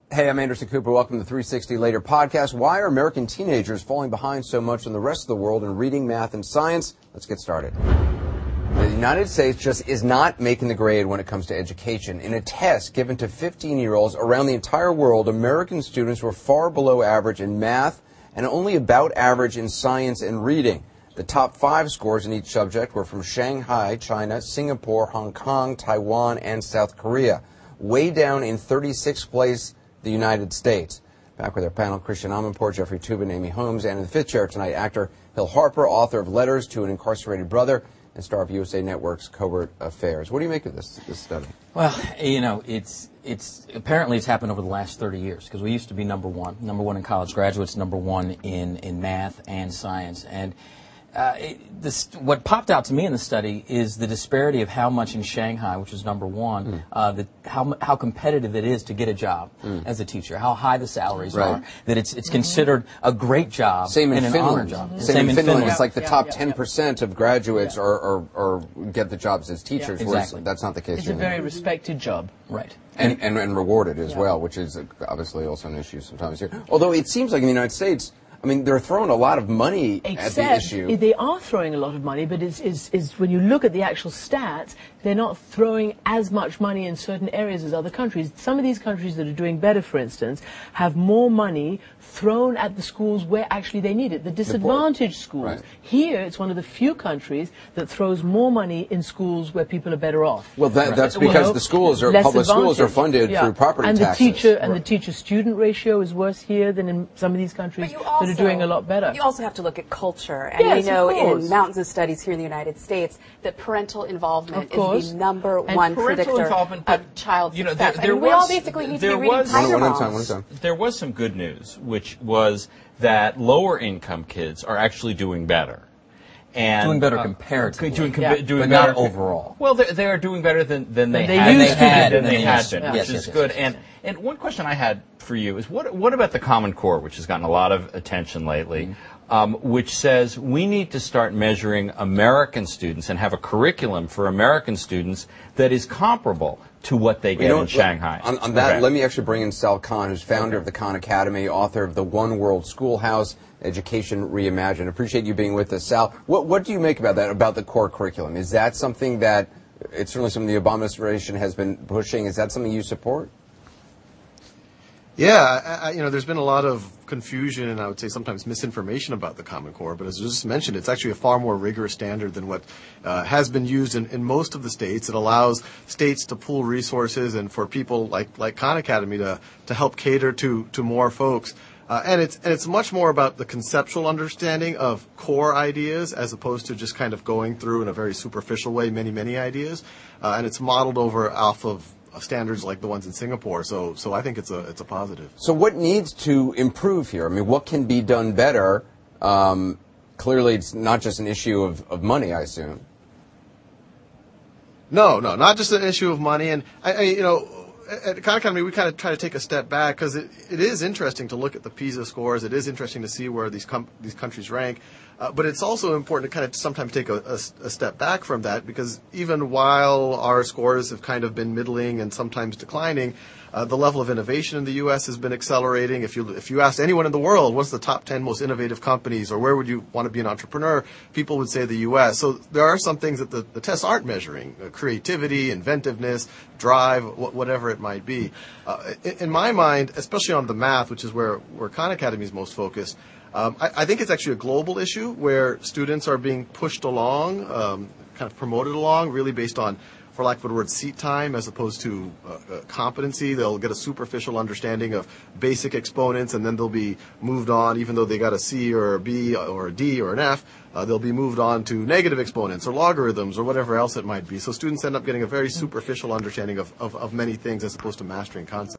Hey, I'm Anderson Cooper. Welcome to the 360 Later podcast. Why are American teenagers falling behind so much in the rest of the world in reading, math, and science? Let's get started. The United States just is not making the grade when it comes to education. In a test given to 15-year-olds around the entire world, American students were far below average in math and only about average in science and reading. The top 5 scores in each subject were from Shanghai, China, Singapore, Hong Kong, Taiwan, and South Korea. Way down in 36th place, the United States. Back with our panel, Christian Amanpour, Jeffrey Toobin, Amy Holmes, and in the fifth chair tonight, actor Hill Harper, author of Letters to an Incarcerated Brother, and star of USA Network's Covert Affairs. What do you make of this study? Well, you know, it's apparently it's happened over the last 30 years because we used to be number one in college graduates, number one in math and science, and what popped out to me in the study is the disparity of how much in Shanghai, which is number one, how competitive it is to get a job as a teacher, how high the salaries are, that it's considered a great job. Same in and Finland. An honor job. Same in Finland. It's like the top 10% of graduates are get the jobs as teachers, whereas that's not the case here. It's a very respected job. Right. And rewarded as well, which is obviously also an issue sometimes here. Although it seems like in the United States, I mean, they're throwing a lot of money at the issue. They are throwing a lot of money, but it's when you look at the actual stats, they're not throwing as much money in certain areas as other countries. Some of these countries that are doing better, for instance, have more money thrown at the schools where actually they need it. The disadvantaged schools. Right. Here, it's one of the few countries that throws more money in schools where people are better off. Well, that's because the schools are public schools are funded through property taxes. The teacher-student ratio is worse here than in some of these countries that are doing a lot better. You also have to look at culture, and we know in mountains of studies here in the United States that parental involvement is the number one predictor of child success. We all basically need to be reading Tiger Moms. There was some good news, which was that lower income kids are actually doing better. And doing better comparatively, doing but better, not overall. Well, they are doing better than they had been, which is good. And one question I had for you is what about the Common Core, which has gotten a lot of attention lately, which says we need to start measuring American students and have a curriculum for American students that is comparable to what they get in Shanghai. On that, let me actually bring in Sal Khan, who's founder of the Khan Academy, author of the One World Schoolhouse, Education Reimagined. Appreciate you being with us, Sal. What do you make about that, about the core curriculum? Is that something that, it's certainly something the Obama administration has been pushing, is that something you support? Yeah, there's been a lot of confusion and I would say sometimes misinformation about the Common Core, but as I just mentioned, it's actually a far more rigorous standard than what has been used in most of the states. It allows states to pool resources and for people like Khan Academy to help cater to more folks. And it's much more about the conceptual understanding of core ideas as opposed to just kind of going through in a very superficial way many ideas. And it's modeled off of standards like the ones in Singapore. So I think it's a positive. So what needs to improve here? I mean, what can be done better? Clearly, it's not just an issue of money, I assume. No, not just an issue of money. And at Khan Academy, we kind of try to take a step back because it is interesting to look at the PISA scores. It is interesting to see where these countries rank. But it's also important to kind of sometimes take a step back from that because even while our scores have kind of been middling and sometimes declining, the level of innovation in the U.S. has been accelerating. If you asked anyone in the world, what's the top 10 most innovative companies or where would you want to be an entrepreneur, people would say the U.S. So there are some things that the tests aren't measuring, creativity, inventiveness, drive, whatever it might be. In my mind, especially on the math, which is where Khan Academy is most focused, I think it's actually a global issue where students are being pushed along, kind of promoted along, really based on, for lack of a better word, seat time as opposed to competency. They'll get a superficial understanding of basic exponents and then they'll be moved on, even though they got a C or a B or a D or an F, they'll be moved on to negative exponents or logarithms or whatever else it might be. So students end up getting a very superficial understanding of many things as opposed to mastering concepts.